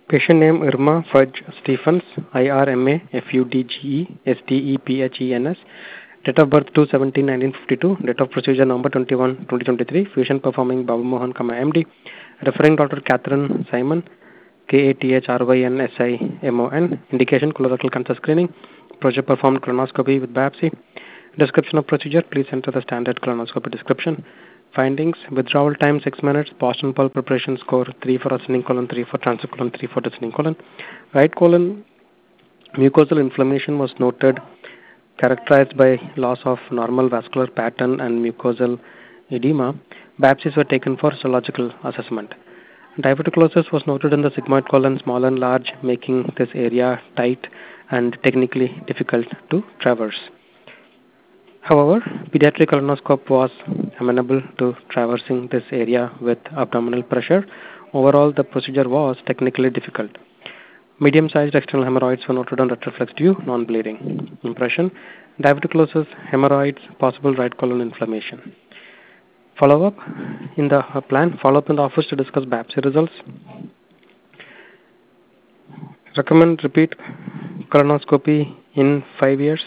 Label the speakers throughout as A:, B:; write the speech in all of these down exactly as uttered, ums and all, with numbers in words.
A: Patient name Irma Fudge Stephens, I R M A F U D G E S T E P H E N S. Date of birth two seventeen nineteen fifty-two. Date of procedure November twenty-first, twenty twenty-three. Fusion performing Babu Mohan, M D. Referring Doctor Catherine Simon, K A T H R Y N S I M O N. Indication colorectal cancer screening. Procedure performed colonoscopy with biopsy. Description of procedure. Please enter the standard colonoscopy description. Findings: withdrawal time six minutes. Boston pulse preparation score three for ascending colon, three for transfer colon, three for descending colon. Right colon mucosal inflammation was noted, characterized by loss of normal vascular pattern and mucosal edema. Biopsies were taken for histological assessment. Diverticulosis was noted in the sigmoid colon, small and large, making this area tight and technically difficult to traverse. However, pediatric colonoscope was amenable to traversing this area with abdominal pressure. Overall, the procedure was technically difficult. Medium-sized external hemorrhoids were noted on retroflex due, non-bleeding. Impression: diverticulosis, hemorrhoids, possible right colon inflammation. Follow-up in the uh, plan. Follow-up in the office to discuss biopsy results. Recommend repeat colonoscopy in five years.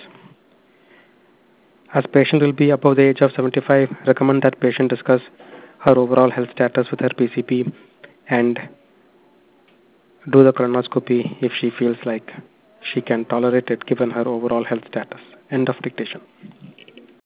A: As patient will be above the age of seventy-five, recommend that patient discuss her overall health status with her P C P and do the colonoscopy if she feels like she can tolerate it given her overall health status. End of dictation.